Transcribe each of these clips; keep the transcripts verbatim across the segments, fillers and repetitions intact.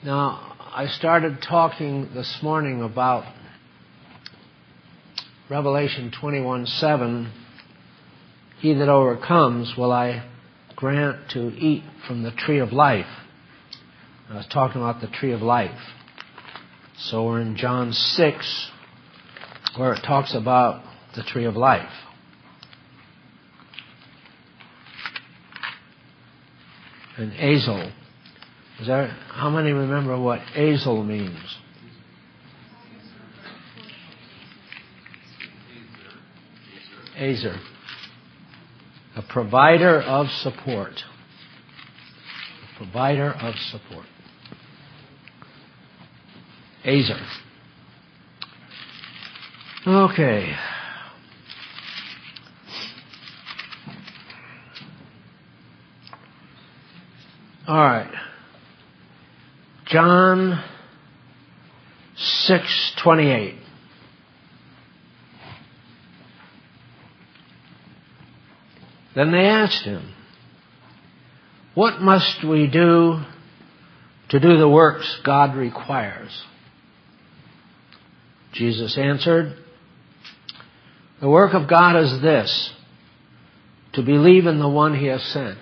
Now, I started talking this morning about Revelation twenty-one seven. He that overcomes will I grant to eat from the tree of life. I was talking about the tree of life. So we're in John six, where it talks about the tree of life. And Azel. Is there, how many remember what Azel means? Azer. A provider of support. A provider of support. Azer. Okay. All right. John six twenty-eight. Then they asked him, "What must we do to do the works God requires?" Jesus answered, "The work of God is this, to believe in the one He has sent."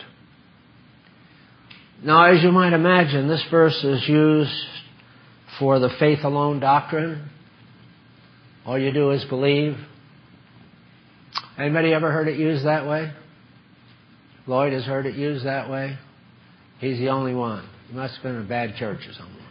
Now, as you might imagine, this verse is used for the faith alone doctrine. All you do is believe. Anybody ever heard it used that way? Lloyd has heard it used that way. He's the only one. He must have been in a bad church or something.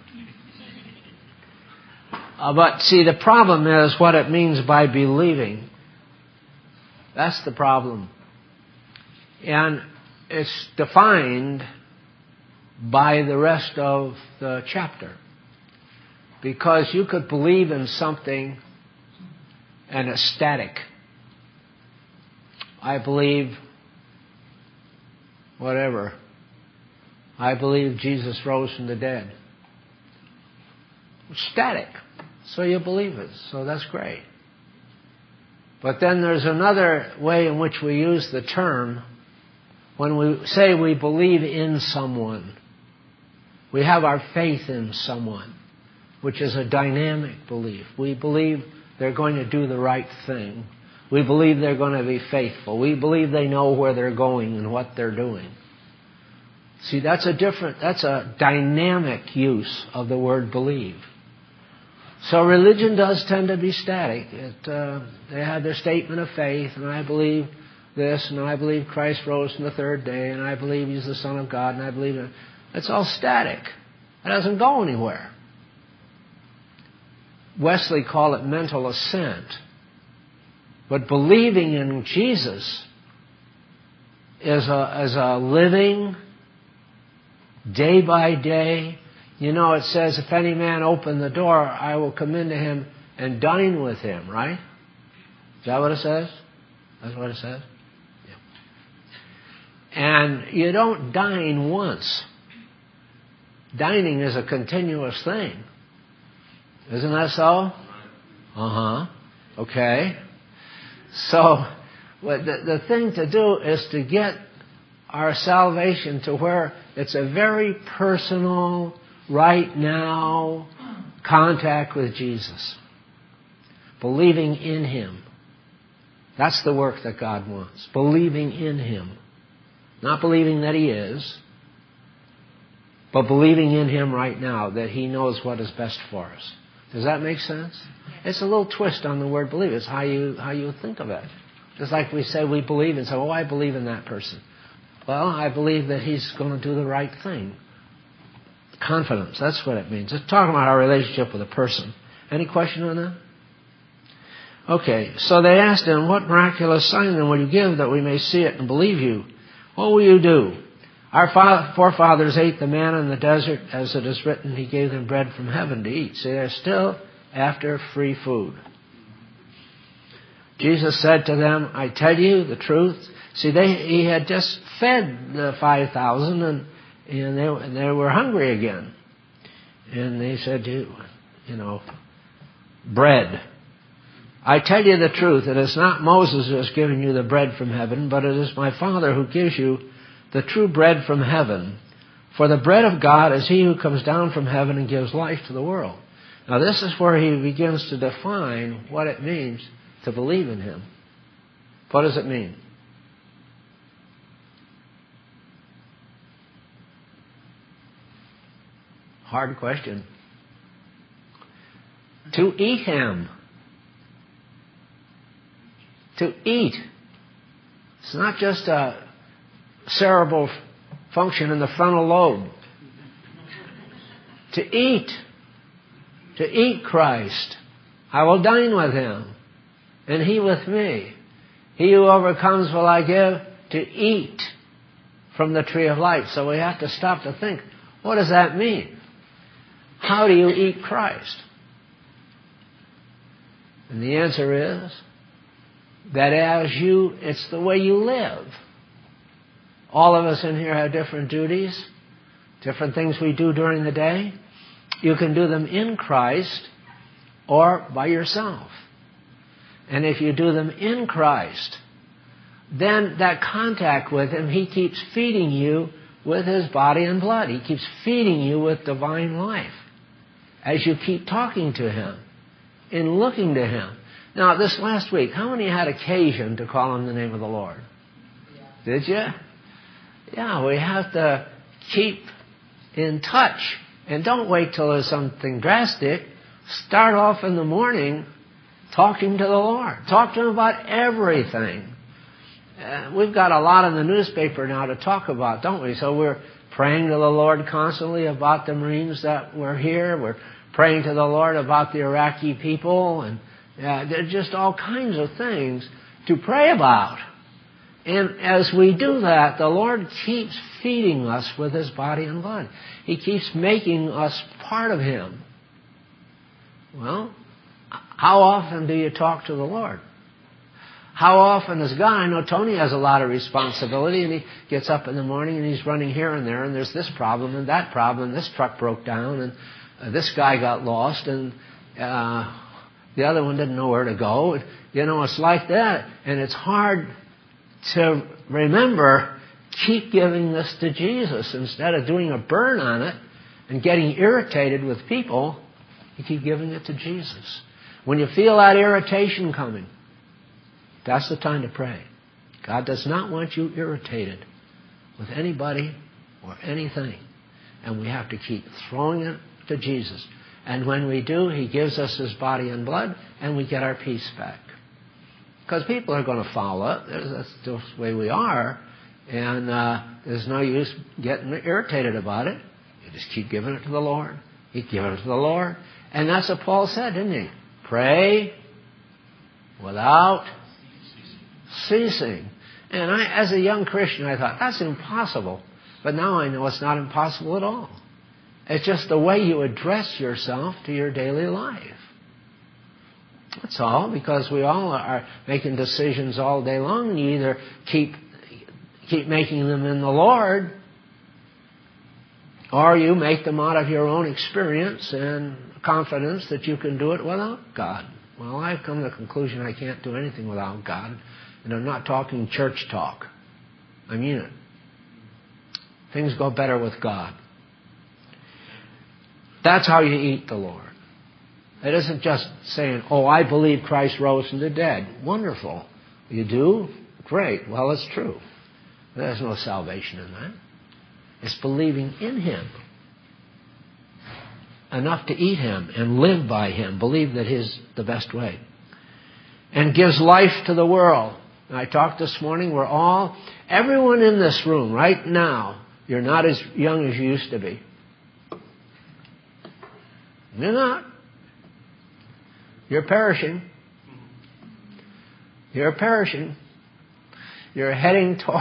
Uh, but see, the problem is what it means by believing. That's the problem. And it's defined by the rest of the chapter. Because you could believe in something and it's static. I believe whatever. I believe Jesus rose from the dead. It's static. So you believe it. So that's great. But then there's another way in which we use the term when we say we believe in someone. We have our faith in someone, which is a dynamic belief. We believe they're going to do the right thing. We believe they're going to be faithful. We believe they know where they're going and what they're doing. See, that's a different, that's a dynamic use of the word believe. So religion does tend to be static. It, uh, they have their statement of faith, and I believe this, and I believe Christ rose from the third day, and I believe He's the Son of God, and I believe it. It's all static. It doesn't go anywhere. Wesley called it mental assent. But believing in Jesus is a, is a living, day by day. You know, it says, if any man open the door, I will come into him and dine with him, right? Is that what it says? That's what it says? Yeah. And you don't dine once. Dining is a continuous thing. Isn't that so? Uh-huh. Okay. So, the, the thing to do is to get our salvation to where it's a very personal, right now, contact with Jesus. Believing in Him. That's the work that God wants. Believing in Him. Not believing that He is, but believing in Him right now, that He knows what is best for us. Does that make sense? It's a little twist on the word believe. It's how you how you think of it. Just like we say we believe and say, oh, I believe in that person. Well, I believe that he's going to do the right thing. Confidence, that's what it means. It's talking about our relationship with a person. Any question on that? Okay, so they asked him, what miraculous sign then will you give that we may see it and believe you? What will you do? Our forefathers ate the manna in the desert, as it is written, He gave them bread from heaven to eat. See, they're still after free food. Jesus said to them, I tell you the truth. See, they, He had just fed the five thousand, and, and, they, and they were hungry again. And they said, you, you know, bread. I tell you the truth, it is not Moses who has given you the bread from heaven, but it is my Father who gives you the true bread from heaven. For the bread of God is he who comes down from heaven and gives life to the world. Now this is where he begins to define what it means to believe in him. What does it mean? Hard question. To eat him. To eat. It's not just a cerebral function in the frontal lobe. To eat. To eat Christ. I will dine with him, and he with me. He who overcomes will I give to eat from the tree of life. So we have to stop to think, what does that mean? How do you eat Christ? And the answer is that as you, it's the way you live. All of us in here have different duties, different things we do during the day. You can do them in Christ or by yourself. And if you do them in Christ, then that contact with him, he keeps feeding you with his body and blood. He keeps feeding you with divine life as you keep talking to him and looking to him. Now, this last week, how many had occasion to call on the name of the Lord? Yeah. Did you? Yeah, we have to keep in touch. And don't wait till there's something drastic. Start off in the morning talking to the Lord. Talk to him about everything. Uh, we've got a lot in the newspaper now to talk about, don't we? So we're praying to the Lord constantly about the Marines that were here. We're praying to the Lord about the Iraqi people. And uh, there are just all kinds of things to pray about. And as we do that, the Lord keeps feeding us with his body and blood. He keeps making us part of him. Well, how often do you talk to the Lord? How often is God? I know Tony has a lot of responsibility, and he gets up in the morning and he's running here and there, and there's this problem and that problem, and this truck broke down, and uh, this guy got lost, and uh, the other one didn't know where to go. You know, it's like that, and it's hard to remember, keep giving this to Jesus. Instead of doing a burn on it and getting irritated with people, you keep giving it to Jesus. When you feel that irritation coming, that's the time to pray. God does not want you irritated with anybody or anything. And we have to keep throwing it to Jesus. And when we do, he gives us his body and blood, and we get our peace back. Because people are going to follow it. That's just the way we are. And uh, there's no use getting irritated about it. You just keep giving it to the Lord. Keep giving it to the Lord. And that's what Paul said, didn't he? Pray without ceasing. And I, as a young Christian, I thought, that's impossible. But now I know it's not impossible at all. It's just the way you address yourself to your daily life. That's all, because we all are making decisions all day long. You either keep keep making them in the Lord, or you make them out of your own experience and confidence that you can do it without God. Well, I've come to the conclusion I can't do anything without God, and I'm not talking church talk. I mean it. Things go better with God. That's how you eat the Lord. It isn't just saying, oh, I believe Christ rose from the dead. Wonderful. You do? Great. Well, it's true. There's no salvation in that. It's believing in him enough to eat him and live by him. Believe that his the best way. And gives life to the world. And I talked this morning, we're all, everyone in this room right now, you're not as young as you used to be. You're not. You're perishing. You're perishing. You're heading toward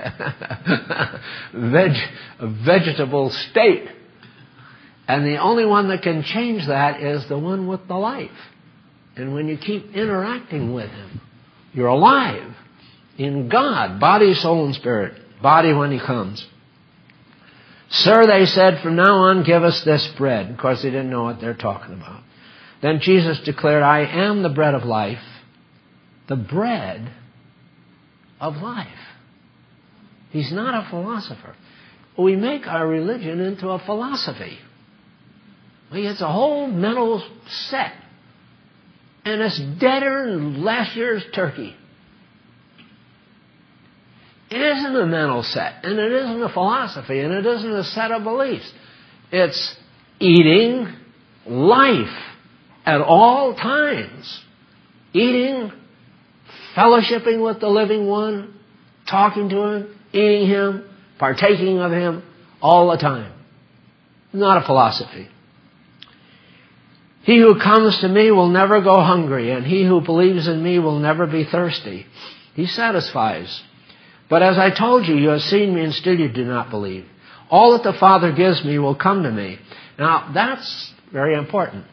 veg, a vegetable state. And the only one that can change that is the one with the life. And when you keep interacting with him, you're alive in God, body, soul, and spirit. Body when he comes. Sir, they said, from now on, give us this bread. Of course, they didn't know what they're talking about. Then Jesus declared, I am the bread of life, the bread of life. He's not a philosopher. we make our religion into a philosophy. It's a whole mental set. And it's deader than last year's turkey. It isn't a mental set, and it isn't a philosophy, and it isn't a set of beliefs. It's eating life at all times. Eating, fellowshipping with the living one, talking to him, eating him, partaking of him all the time. Not a philosophy. He who comes to me will never go hungry, and he who believes in me will never be thirsty. He satisfies. But as I told you, you have seen me and still you do not believe. All that the Father gives me will come to me. Now, that's very important.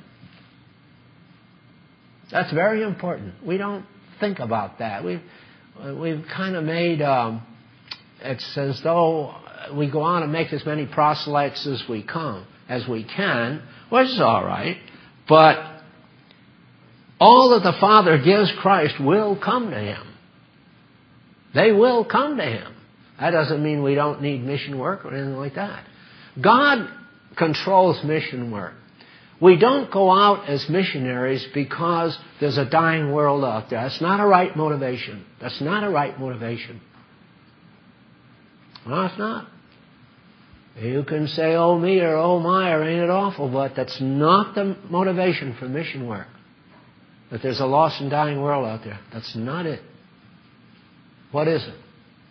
That's very important. We don't think about that. We've, we've kind of made, um, it's as though we go on and make as many proselytes as we come, as we can, which is all right. But all that the Father gives Christ will come to him. They will come to him. That doesn't mean we don't need mission work or anything like that. God controls mission work. We don't go out as missionaries because there's a dying world out there. That's not a right motivation. That's not a right motivation. No, it's not. You can say, oh me or oh my or ain't it awful, but that's not the motivation for mission work. That there's a lost and dying world out there. That's not it. What is it?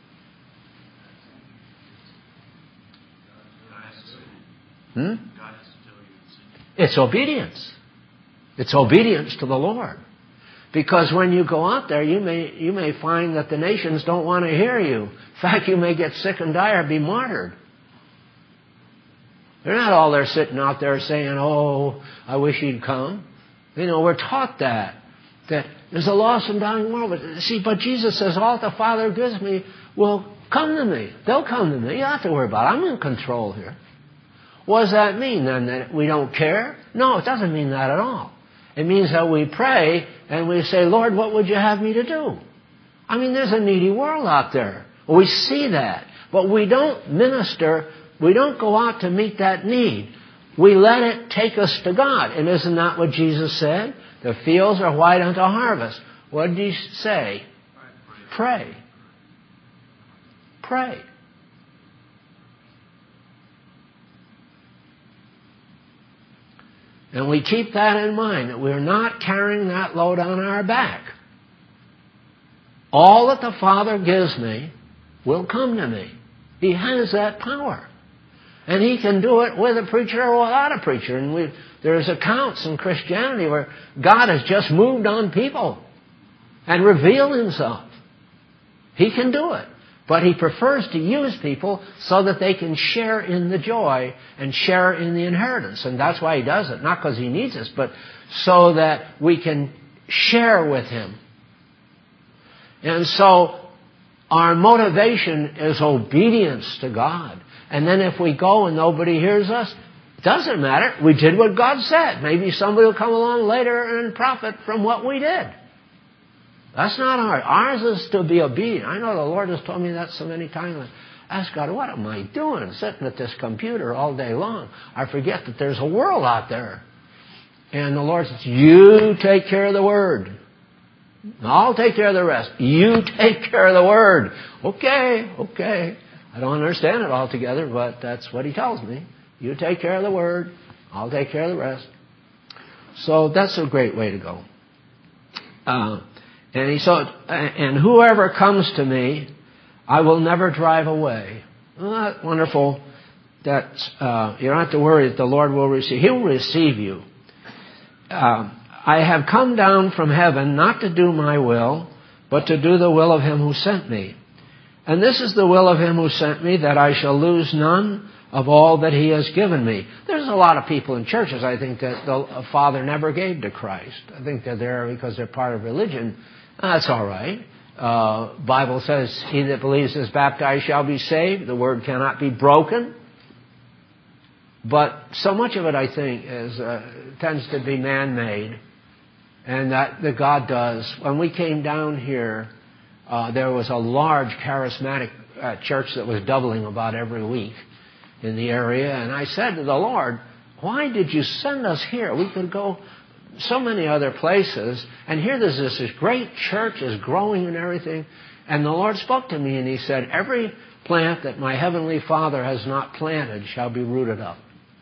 Hmm? It's obedience. It's obedience to the Lord. Because when you go out there, you may you may find that the nations don't want to hear you. In fact, you may get sick and die or be martyred. They're not all there sitting out there saying, oh, I wish he'd come. You know, we're taught that. That there's a lost and dying world. But see, but Jesus says, all the Father gives me will come to me. They'll come to me. You don't have to worry about it. I'm in control here. What does that mean then? That we don't care? No, it doesn't mean that at all. It means that we pray and we say, Lord, what would you have me to do? I mean, there's a needy world out there. We see that. But we don't minister. We don't go out to meet that need. We let it take us to God. And isn't that what Jesus said? The fields are white unto harvest. What did he say? Pray. Pray. And we keep that in mind, that we're not carrying that load on our back. All that the Father gives me will come to me. He has that power. And he can do it with a preacher or without a preacher. And we, there's accounts in Christianity where God has just moved on people and revealed himself. He can do it. But he prefers to use people so that they can share in the joy and share in the inheritance. And that's why he does it. Not because he needs us, but so that we can share with him. And so our motivation is obedience to God. And then if we go and nobody hears us, it doesn't matter. We did what God said. Maybe somebody will come along later and profit from what we did. That's not ours. Ours is to be obedient. I know the Lord has told me that so many times. I ask God, what am I doing sitting at this computer all day long? I forget that there's a world out there. And the Lord says, you take care of the Word. I'll take care of the rest. You take care of the Word. Okay, okay. I don't understand it altogether, but that's what he tells me. You take care of the Word. I'll take care of the rest. So that's a great way to go. Uh, and he said, and whoever comes to me, I will never drive away. Well, that's wonderful. That uh, you don't have to worry that the Lord will receive. He'll receive you. Uh, I have come down from heaven not to do my will, but to do the will of him who sent me. And this is the will of him who sent me, that I shall lose none of all that he has given me. There's a lot of people in churches, I think, that the Father never gave to Christ. I think they're there because they're part of religion. That's all right. Uh, Bible says, he that believes is baptized shall be saved. The word cannot be broken. But so much of it, I think, is uh, tends to be man-made. And that, that God does. When we came down here, uh, there was a large charismatic uh, church that was doubling about every week. in the area, and I said to the Lord, why did you send us here? We could go so many other places, and here there's this, this great church is growing and everything. And the Lord spoke to me and He said, every plant that my Heavenly Father has not planted shall be rooted up.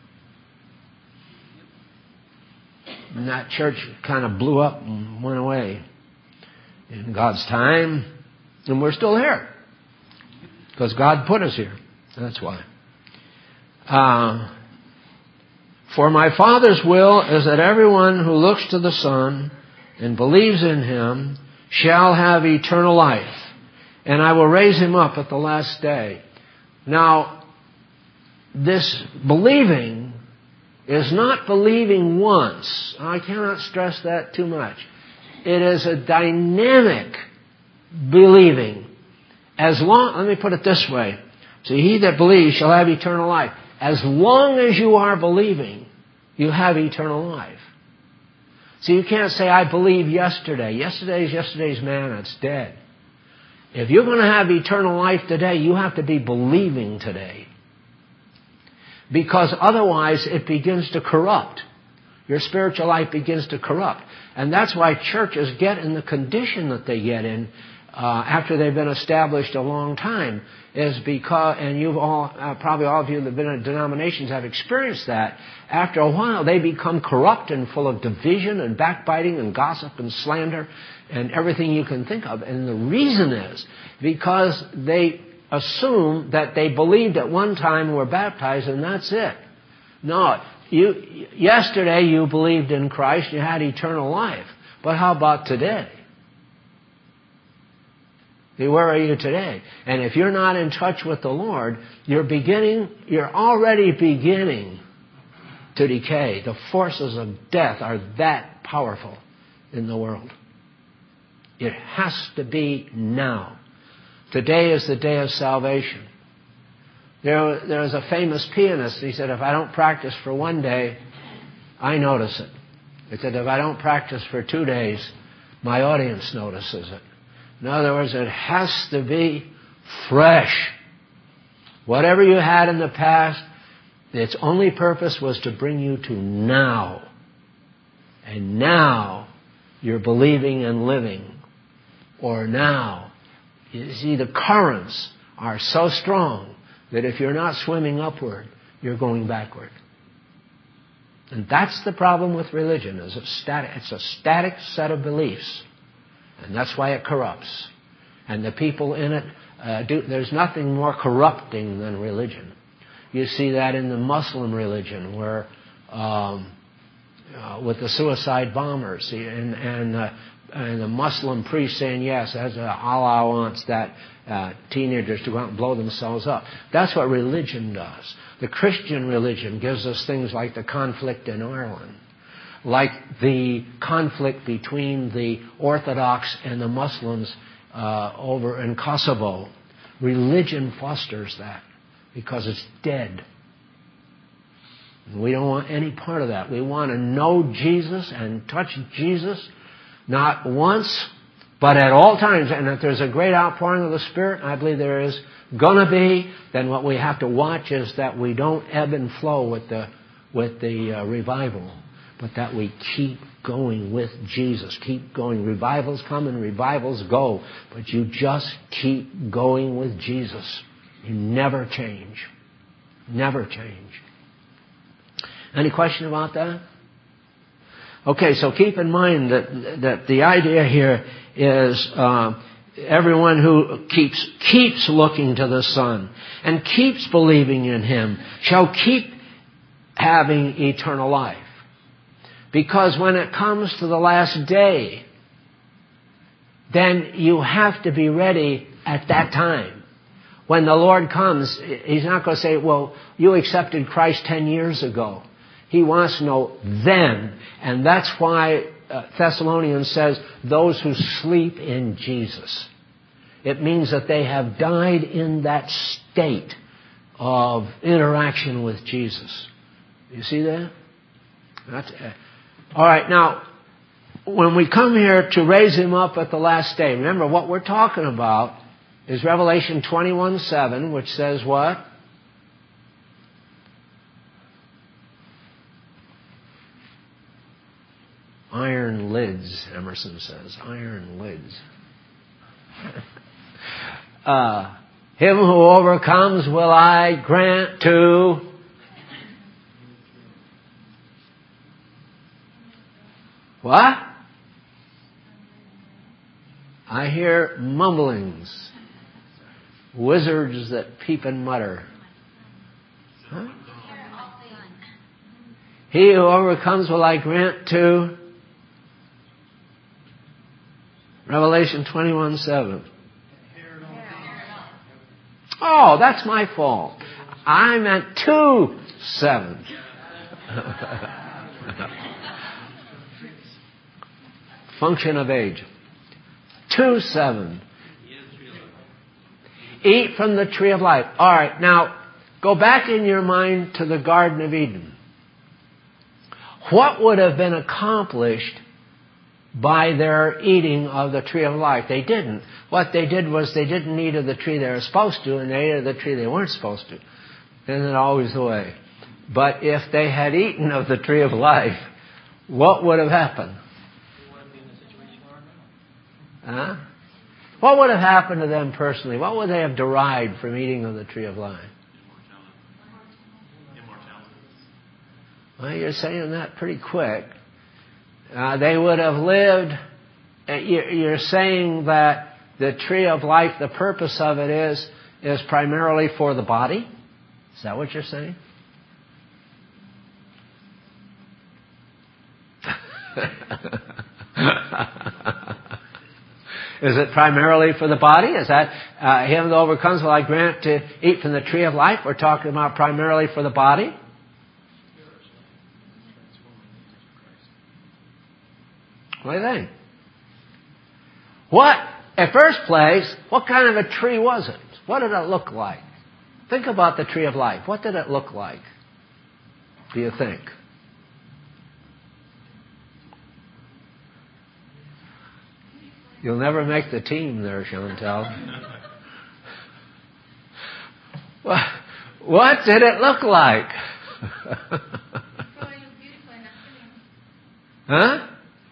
And that church kind of blew up and went away in God's time. And we're still here. Because God put us here. That's why. Uh, For my Father's will is that everyone who looks to the Son and believes in Him shall have eternal life. And I will raise him up at the last day. Now, this believing is not believing once. I cannot stress that too much. It is a dynamic believing. As long, let me put it this way. See, he that believes shall have eternal life. As long as you are believing, you have eternal life. See, you can't say, I believe yesterday. Yesterday's yesterday's manna. It's dead. If you're going to have eternal life today, you have to be believing today. Because otherwise it begins to corrupt. Your spiritual life begins to corrupt. And that's why churches get in the condition that they get in uh, after they've been established a long time. Is because, and you've all, uh, probably all of you that have been in denominations have experienced that. After a while, they become corrupt and full of division and backbiting and gossip and slander and everything you can think of. And the reason is because they assume that they believed at one time and were baptized and that's it. No, you, yesterday you believed in Christ, you had eternal life. But how about today? Where are you today? And if you're not in touch with the Lord, you're beginning, you're already beginning to decay. The forces of death are that powerful in the world. It has to be now. Today is the day of salvation. There, there was a famous pianist. He said, if I don't practice for one day, I notice it. He said, if I don't practice for two days, my audience notices it. In other words, it has to be fresh. Whatever you had in the past, its only purpose was to bring you to now. And now you're believing and living. Or now, you see, the currents are so strong that if you're not swimming upward, you're going backward. And that's the problem with religion. Is it's, static, it's a static set of beliefs. And that's why it corrupts. And the people in it, uh, do, there's nothing more corrupting than religion. You see that in the Muslim religion, where um, uh, with the suicide bombers, and and, uh, and the Muslim priest saying, yes, as uh, Allah wants that uh, teenagers to go out and blow themselves up. That's what religion does. The Christian religion gives us things like the conflict in Ireland, like the conflict between the Orthodox and the Muslims uh, over in Kosovo. Religion fosters that because it's dead. And we don't want any part of that. We want to know Jesus and touch Jesus, not once, but at all times. And if there's a great outpouring of the Spirit, I believe there is going to be, then what we have to watch is that we don't ebb and flow with the, with the uh, revival. But that we keep going with Jesus. Keep going. Revivals come and revivals go. But you just keep going with Jesus. You never change. Never change. Any question about that? Okay, so keep in mind that that the idea here is uh, everyone who keeps keeps looking to the Son and keeps believing in Him shall keep having eternal life. Because when it comes to the last day, then you have to be ready at that time. When the Lord comes, He's not going to say, well, you accepted Christ ten years ago. He wants to know then. And that's why uh, Thessalonians says, those who sleep in Jesus. It means that they have died in that state of interaction with Jesus. You see that? That's, uh, all right, now, when we come here to raise Him up at the last day, remember what we're talking about is Revelation twenty-one seven, which says what? iron lids, Emerson says. Iron lids. uh, him who overcomes will I grant to... What? I hear mumblings. Wizards that peep and mutter. Huh? He who overcomes will I grant to... Revelation twenty-one seven. Oh, that's my fault. I meant two seven. Function of age. two seven. Eat from the tree of life. All right, now go back in your mind to the Garden of Eden. What would have been accomplished by their eating of the tree of life? They didn't. What they did was they didn't eat of the tree they were supposed to, and they ate of the tree they weren't supposed to. Isn't it always the way? But if they had eaten of the tree of life, what would have happened? Huh? What would have happened to them personally? What would they have derived from eating of the tree of life? Well, you're saying that pretty quick. Uh, they would have lived... You're saying that the tree of life, the purpose of it is, is primarily for the body? Is that what you're saying? Is it primarily for the body? Is that uh, him that overcomes will I grant to eat from the tree of life? We're talking about primarily for the body? What do you think? What, at first place, what kind of a tree was it? What did it look like? Think about the tree of life. What did it look like, do you think? You'll never make the team there, Chantel. What, what did it look like? Huh?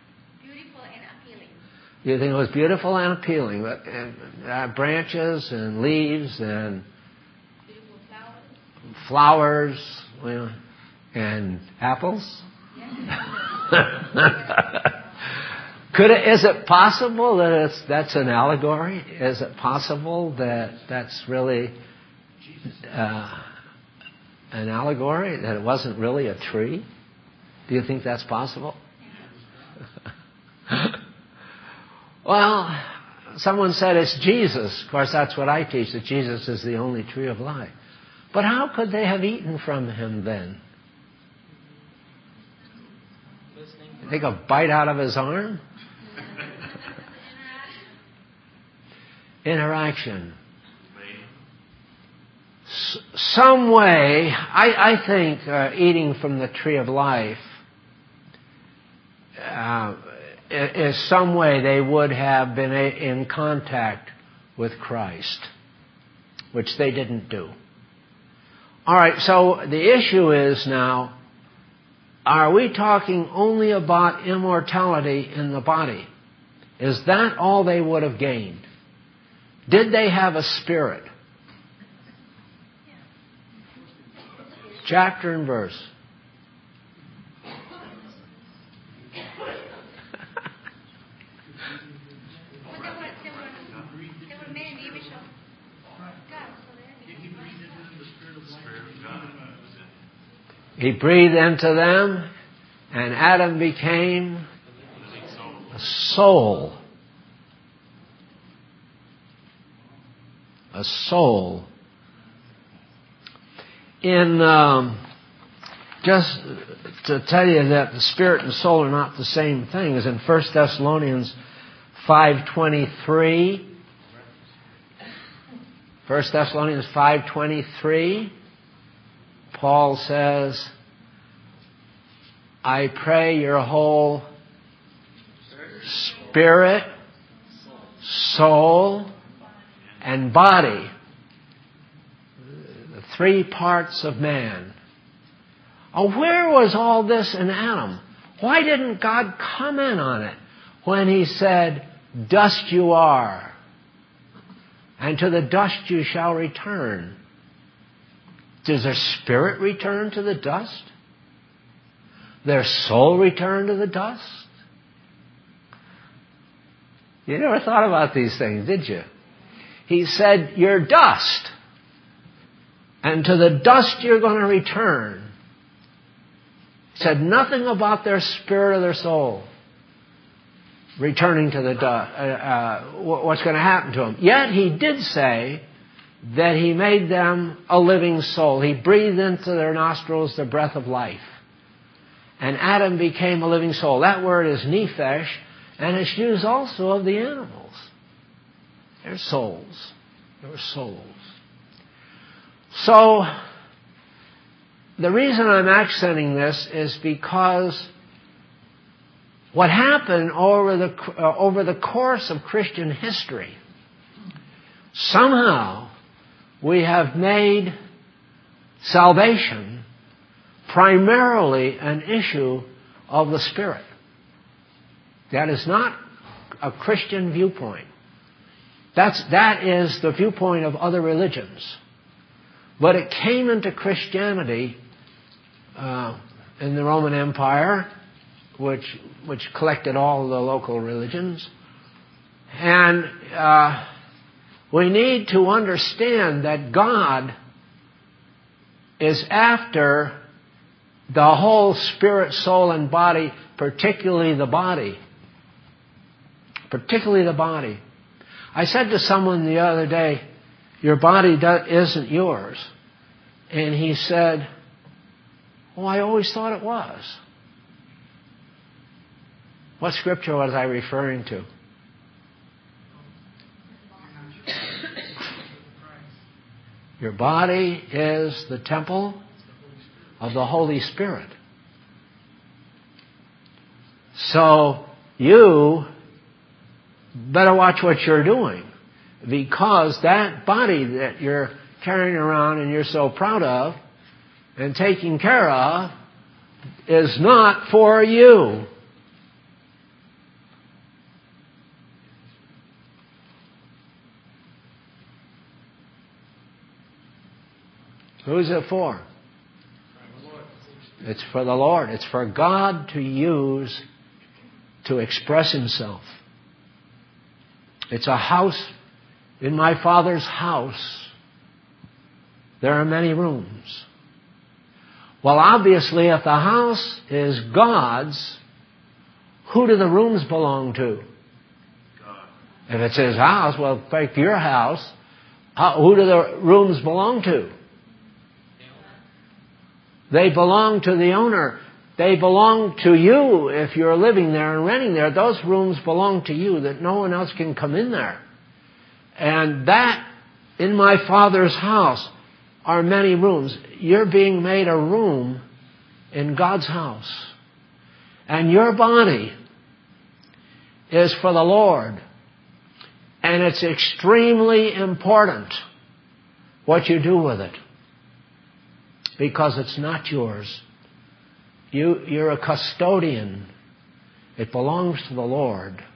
You think it was beautiful and appealing, but and, uh, branches and leaves and flowers, well, and apples. Could it? Is it possible that it's that's an allegory? Is it possible that that's really uh, an allegory? That it wasn't really a tree? Do you think that's possible? Well, someone said it's Jesus. Of course, that's what I teach, that Jesus is the only tree of life. But how could they have eaten from him then? Take a bite out of his arm? Interaction. S- some way, I, I think uh, eating from the tree of life uh, is some way they would have been a, in contact with Christ, which they didn't do. All right, so the issue is now, are we talking only about immortality in the body? Is that all they would have gained? Did they have a spirit? Chapter and verse. He breathed into them, and Adam became a soul. A soul. In um, just to tell you that the spirit and soul are not the same thing, is in First Thessalonians five twenty-three. First Thessalonians five twenty-three. Paul says, I pray your whole spirit, soul, and body, the three parts of man. Oh, where was all this in Adam? Why didn't God comment on it when He said, dust you are, and to the dust you shall return? Does their spirit return to the dust? Their soul return to the dust? You never thought about these things, did you? He said, you're dust, and to the dust you're going to return. He said nothing about their spirit or their soul returning to the dust, uh, uh, what's going to happen to them. Yet He did say that He made them a living soul. He breathed into their nostrils the breath of life. And Adam became a living soul. That word is nephesh, and it's used also of the animals. They're souls. They're souls. So, the reason I'm accenting this is because what happened over the, uh, over the course of Christian history, somehow we have made salvation primarily an issue of the Spirit. That is not a Christian viewpoint. That's, that is the viewpoint of other religions. But it came into Christianity uh, in the Roman Empire, which which collected all the local religions. And uh, we need to understand that God is after the whole spirit, soul, and body, particularly the body. Particularly the body. I said to someone the other day, your body do- isn't yours. And he said, oh, I always thought it was. What scripture was I referring to? Your body is the temple of the Holy Spirit. So you better watch what you're doing, because that body that you're carrying around and you're so proud of and taking care of is not for you. Who's it for? It's for the Lord. It's for God to use to express Himself. It's a house. In my Father's house, there are many rooms. Well, obviously, if the house is God's, who do the rooms belong to? God. If it's His house, well, take your house. How, who do the rooms belong to? They belong to the owner. They belong to you if you're living there and renting there. Those rooms belong to you, that no one else can come in there. And that, in my Father's house, are many rooms. You're being made a room in God's house. And your body is for the Lord. And it's extremely important what you do with it, because it's not yours. You, you're a custodian. It belongs to the Lord.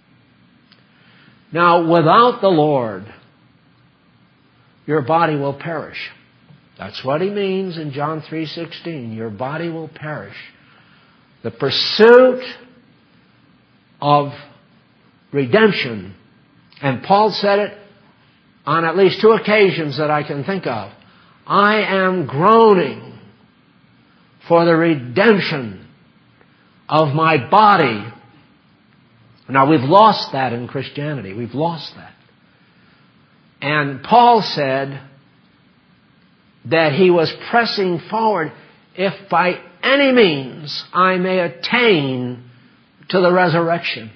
Now, without the Lord, your body will perish. That's what He means in John three sixteen. Your body will perish. The pursuit of redemption, and Paul said it on at least two occasions that I can think of. I am groaning for the redemption of my body. Now, we've lost that in Christianity. We've lost that. And Paul said that he was pressing forward, if by any means I may attain to the resurrection.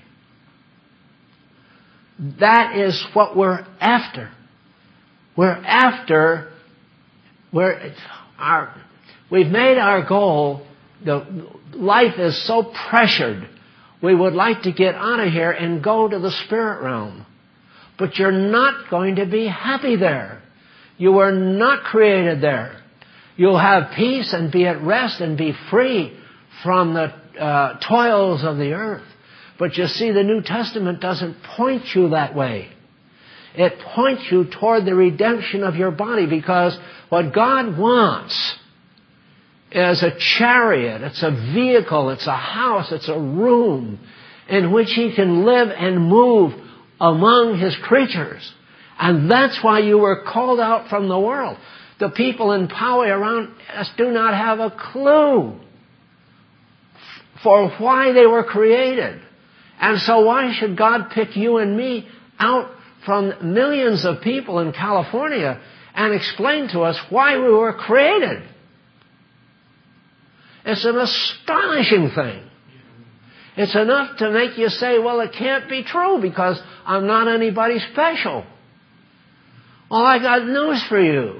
That is what we're after. We're after, we're, our, we've made our goal, the life is so pressured, we would like to get out of here and go to the spirit realm. But you're not going to be happy there. You were not created there. You'll have peace and be at rest and be free from the uh, toils of the earth. But you see, the New Testament doesn't point you that way. It points you toward the redemption of your body, because what God wants is a chariot, it's a vehicle, it's a house, it's a room in which He can live and move among His creatures. And that's why you were called out from the world. The people in Poway around us do not have a clue for why they were created. And so why should God pick you and me out from millions of people in California and explain to us why we were created? It's an astonishing thing. It's enough to make you say, well, it can't be true because I'm not anybody special. Well, I got news for you.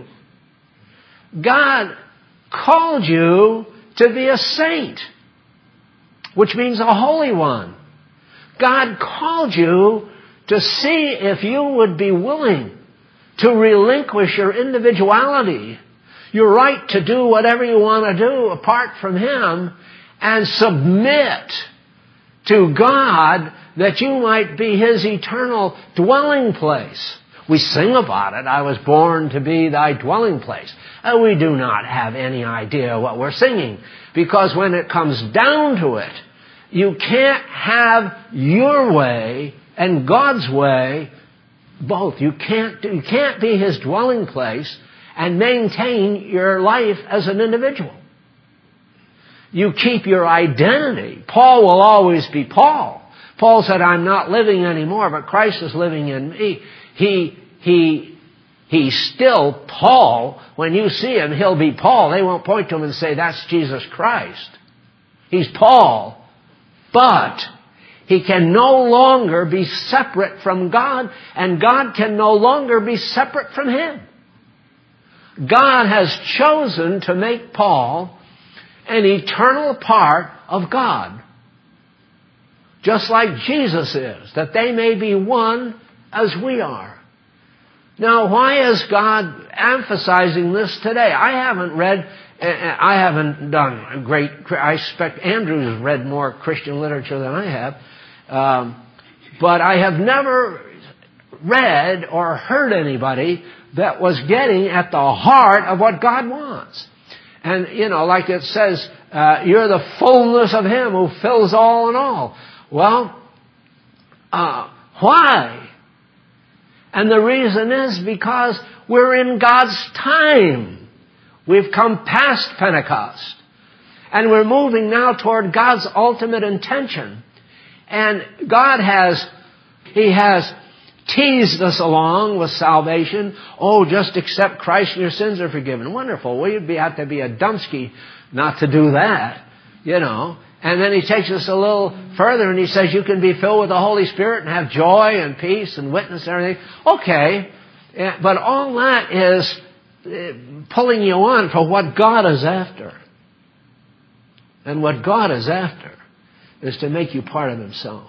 God called you to be a saint, which means a holy one. God called you to see if you would be willing to relinquish your individuality, your right to do whatever you want to do apart from Him, and submit to God that you might be His eternal dwelling place. We sing about it. I was born to be thy dwelling place. And we do not have any idea what we're singing, because when it comes down to it, you can't have your way and God's way both. You can't, you can't be His dwelling place and maintain your life as an individual. You keep your identity. Paul will always be Paul. Paul said, I'm not living anymore, but Christ is living in me. He, he, he's still Paul. When you see him, he'll be Paul. They won't point to him and say, that's Jesus Christ. He's Paul. But he can no longer be separate from God, and God can no longer be separate from him. God has chosen to make Paul an eternal part of God, just like Jesus is, that they may be one as we are. Now, why is God emphasizing this today? I haven't read, I haven't done a great, I expect Andrew's read more Christian literature than I have, um, but I have never read or heard anybody that was getting at the heart of what God wants. And, you know, like it says, uh, you're the fullness of Him who fills all in all. Well, uh, why? And the reason is because we're in God's time. We've come past Pentecost. And we're moving now toward God's ultimate intention. And God has, He has teased us along with salvation. Oh, just accept Christ and your sins are forgiven. Wonderful. Well, you'd be, have to be a dumpski not to do that, you know. And then He takes us a little further and He says you can be filled with the Holy Spirit and have joy and peace and witness and everything. Okay, but all that is pulling you on for what God is after. And what God is after is to make you part of Himself.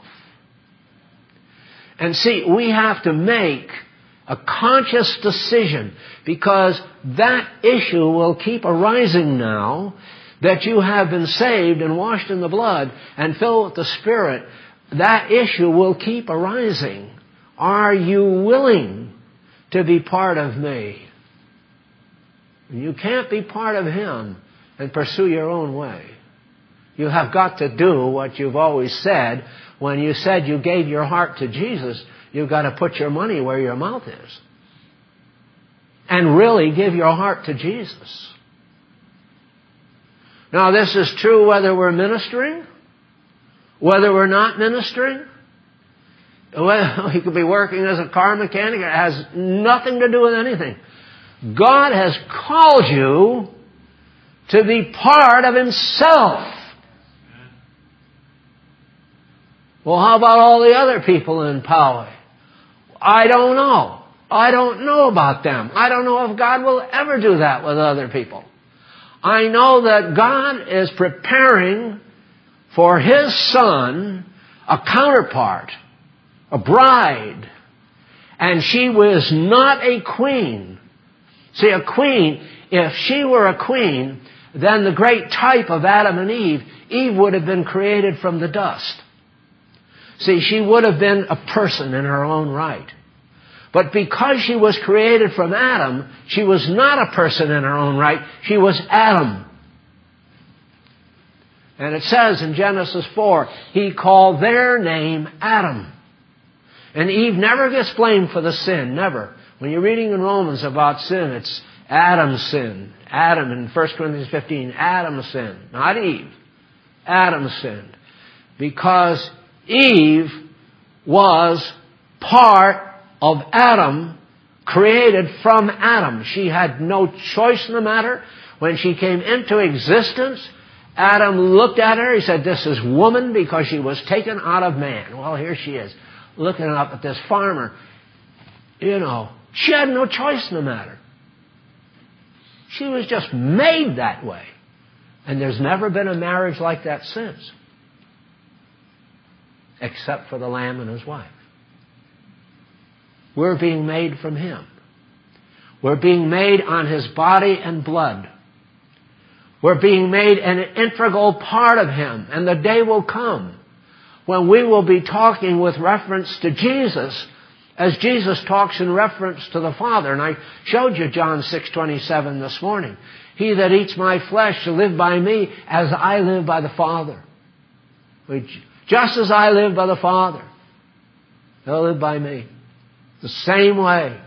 And see, we have to make a conscious decision, because that issue will keep arising now that you have been saved and washed in the blood and filled with the Spirit. That issue will keep arising. Are you willing to be part of me? You can't be part of Him and pursue your own way. You have got to do what you've always said. When you said you gave your heart to Jesus, you've got to put your money where your mouth is. And really give your heart to Jesus. Now, this is true whether we're ministering, whether we're not ministering. Whether we could be working as a car mechanic. It has nothing to do with anything. God has called you to be part of Himself. Well, how about all the other people in Poway? I don't know. I don't know about them. I don't know if God will ever do that with other people. I know that God is preparing for His Son a counterpart, a bride. And she was not a queen. See, a queen, if she were a queen, than the great type of Adam and Eve, Eve would have been created from the dust. See, she would have been a person in her own right. But because she was created from Adam, she was not a person in her own right. She was Adam. And it says in Genesis four, He called their name Adam. And Eve never gets blamed for the sin, never. When you're reading in Romans about sin, it's Adam's sin. Adam in First Corinthians fifteen, Adam sinned, not Eve. Adam sinned. Because Eve was part of Adam, created from Adam. She had no choice in the matter. When she came into existence, Adam looked at her. He said, this is woman because she was taken out of man. Well, here she is, looking up at this farmer. You know, she had no choice in the matter. She was just made that way. And there's never been a marriage like that since. Except for the Lamb and His wife. We're being made from Him. We're being made on His body and blood. We're being made an integral part of Him. And the day will come when we will be talking with reference to Jesus as Jesus talks in reference to the Father. And I showed you John six twenty-seven this morning. He that eats my flesh shall live by me as I live by the Father. Just as I live by the Father, they'll live by me. The same way.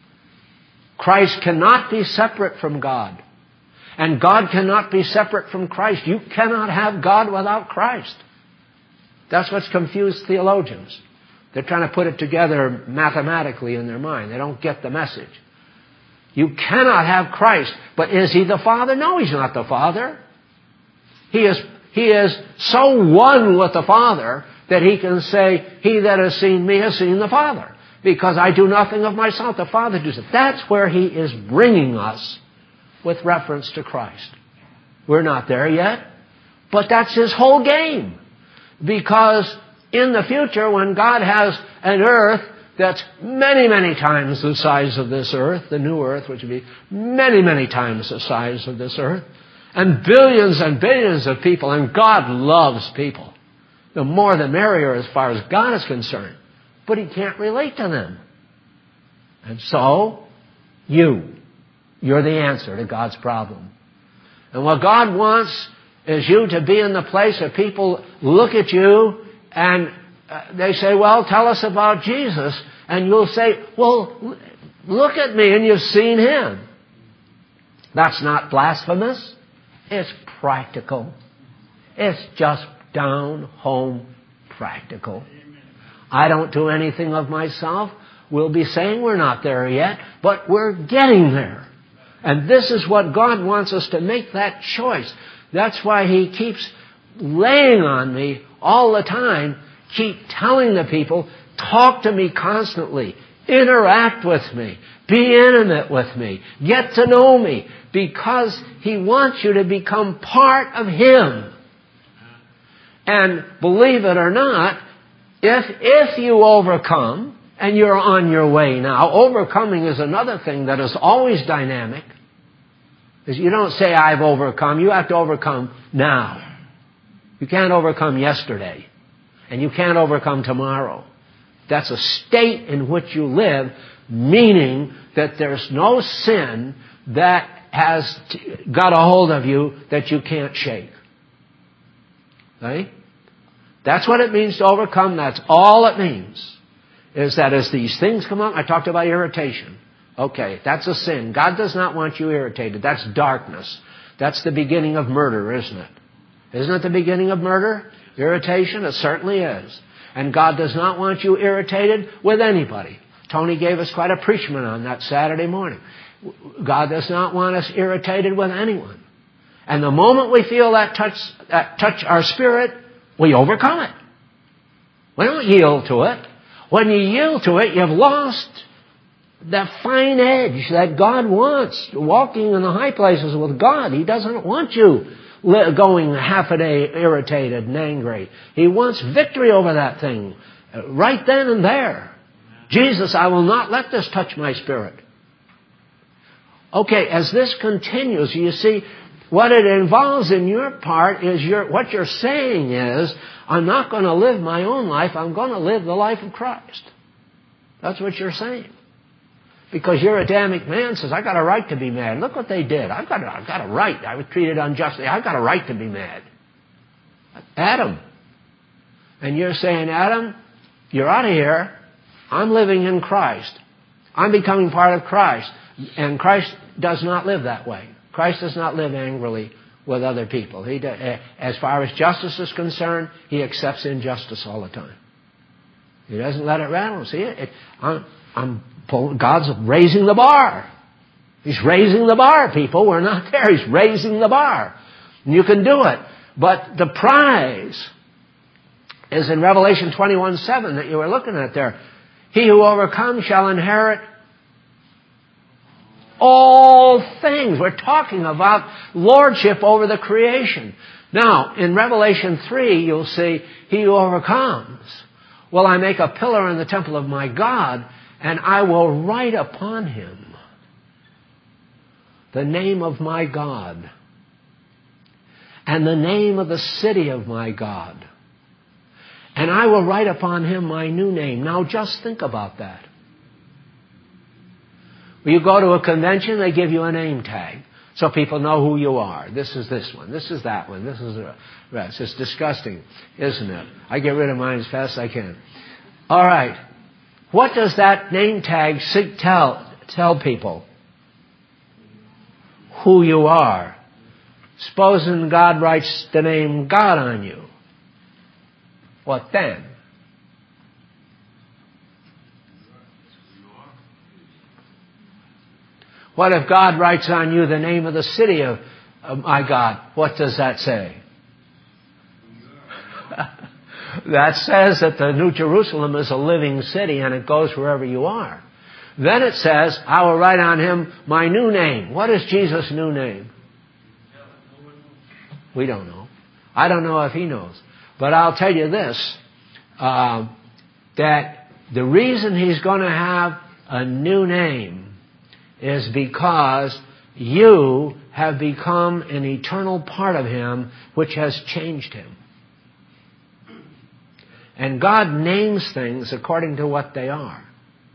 Christ cannot be separate from God. And God cannot be separate from Christ. You cannot have God without Christ. That's what's confused theologians. They're trying to put it together mathematically in their mind. They don't get the message. You cannot have Christ. But is He the Father? No, He's not the Father. He is, he is so one with the Father that He can say, He that has seen me has seen the Father. Because I do nothing of myself. The Father does it. That's where He is bringing us with reference to Christ. We're not there yet. But that's His whole game. Because in the future, when God has an earth that's many, many times the size of this earth, the new earth, which would be many, many times the size of this earth, and billions and billions of people, and God loves people. The more the merrier as far as God is concerned. But He can't relate to them. And so, you, you're the answer to God's problem. And what God wants is you to be in the place where people look at you and uh, they say, well, tell us about Jesus. And you'll say, well, look at me and you've seen Him. That's not blasphemous. It's practical. It's just down home practical. I don't do anything of myself. We'll be saying we're not there yet, but we're getting there. And this is what God wants us to make that choice. That's why He keeps laying on me all the time, keep telling the people, talk to me constantly, interact with me, be intimate with me, get to know me, because He wants you to become part of Him. And believe it or not, If, if you overcome, and you're on your way now, overcoming is another thing that is always dynamic. Is you don't say, I've overcome. You have to overcome now. You can't overcome yesterday. And you can't overcome tomorrow. That's a state in which you live, meaning that there's no sin that has got a hold of you that you can't shake. Right? That's what it means to overcome. That's all it means. Is that as these things come up, I talked about irritation. Okay, that's a sin. God does not want you irritated. That's darkness. That's the beginning of murder, isn't it? Isn't it the beginning of murder? Irritation? It certainly is. And God does not want you irritated with anybody. Tony gave us quite a preachment on that Saturday morning. God does not want us irritated with anyone. And the moment we feel that touch, that touch our spirit, we overcome it. We don't yield to it. When you yield to it, you've lost that fine edge that God wants. Walking in the high places with God. He doesn't want you going half a day irritated and angry. He wants victory over that thing right then and there. Jesus, I will not let this touch my spirit. Okay, as this continues, you see, What it involves in your part is your, what you're saying is, I'm not going to live my own life, I'm going to live the life of Christ. That's what you're saying. Because your Adamic man says, I've got a right to be mad. Look what they did. I've got a, I've got a right. I was treated unjustly. I've got a right to be mad. Adam. And you're saying, Adam, you're out of here. I'm living in Christ. I'm becoming part of Christ. And Christ does not live that way. Christ does not live angrily with other people. He does, as far as justice is concerned, he accepts injustice all the time. He doesn't let it rattle. See, it, it, I'm, I'm pulling, God's raising the bar. He's raising the bar, people. We're not there. He's raising the bar. And you can do it. But the prize is in Revelation twenty-one seven that you were looking at there. He who overcomes shall inherit all things. We're talking about lordship over the creation. Now, in Revelation three, you'll see, he who overcomes, will I make a pillar in the temple of my God, and I will write upon him the name of my God, and the name of the city of my God. And I will write upon him my new name. Now just think about that. When you go to a convention, they give you a name tag, so people know who you are. This is this one. This is that one. This is the rest. It's disgusting, isn't it? I get rid of mine as fast as I can. All right. What does that name tag tell, tell people? Who you are. Supposing God writes the name God on you. What then? What if God writes on you the name of the city of, of my God? What does that say? That says that the New Jerusalem is a living city and it goes wherever you are. Then it says, I will write on him my new name. What is Jesus' new name? We don't know. I don't know if he knows. But I'll tell you this, uh, that the reason he's going to have a new name is because you have become an eternal part of him which has changed him. And God names things according to what they are.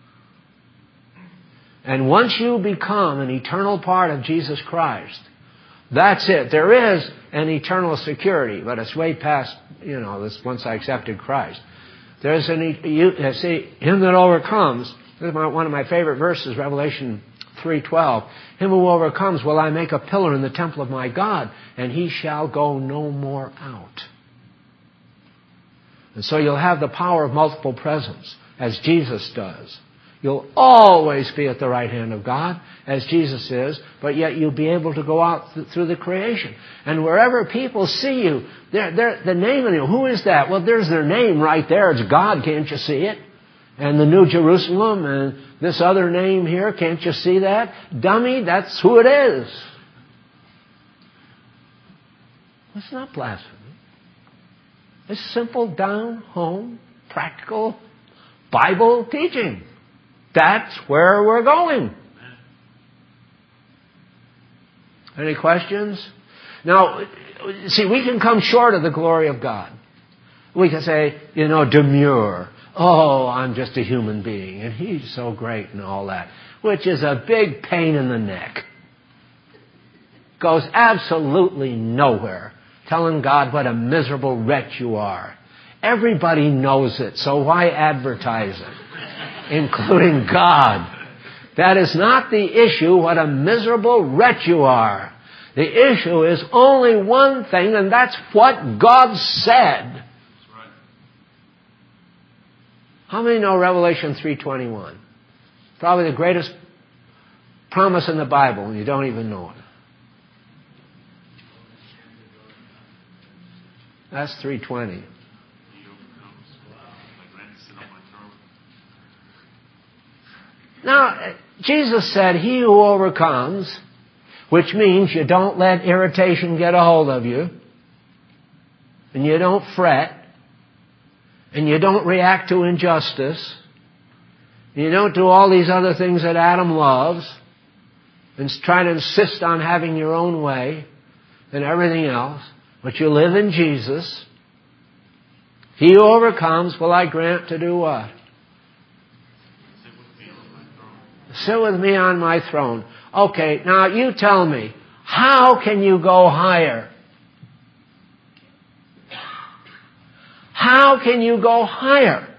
And once you become an eternal part of Jesus Christ, that's it. There is an eternal security, but it's way past, you know, this once I accepted Christ. There's an, you see, him that overcomes, this is my, one of my favorite verses, Revelation three twelve. Him who overcomes will I make a pillar in the temple of my God, and he shall go no more out. And so you'll have the power of multiple presence, as Jesus does. You'll always be at the right hand of God, as Jesus is, but yet you'll be able to go out th- through the creation. And wherever people see you, they're, they're, the name of you, who is that? Well, there's their name right there. It's God, can't you see it? And the New Jerusalem and this other name here, can't you see that? Dummy, that's who it is. It's not blasphemy. It's simple, down-home, practical Bible teaching. That's where we're going. Any questions? Now, see, we can come short of the glory of God. We can say, you know, demure. Oh, I'm just a human being, and he's so great and all that, which is a big pain in the neck. Goes absolutely nowhere, telling God what a miserable wretch you are. Everybody knows it, so why advertise it? Including God. That is not the issue, what a miserable wretch you are. The issue is only one thing, and that's what God said. How many know Revelation three twenty-one? Probably the greatest promise in the Bible, and you don't even know it. That's three twenty. Now, Jesus said, he who overcomes, which means you don't let irritation get a hold of you, and you don't fret, and you don't react to injustice, and you don't do all these other things that Adam loves, and try to insist on having your own way. and everything else, but you live in Jesus. He who overcomes will I grant to do what? Sit with me on my throne. Okay, now you tell me, how can you go higher? How can you go higher?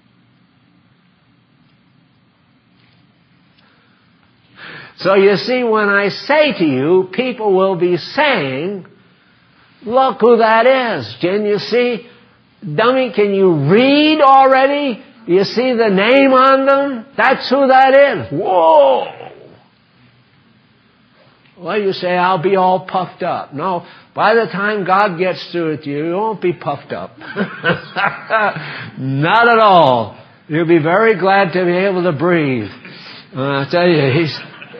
So you see, when I say to you, people will be saying, look who that is. Can you see? Dummy, can you read already? You see the name on them? That's who that is. Whoa! Well, you say, I'll be all puffed up. No, by the time God gets through with you, you won't be puffed up. Not at all. You'll be very glad to be able to breathe. Uh, I tell you, he's,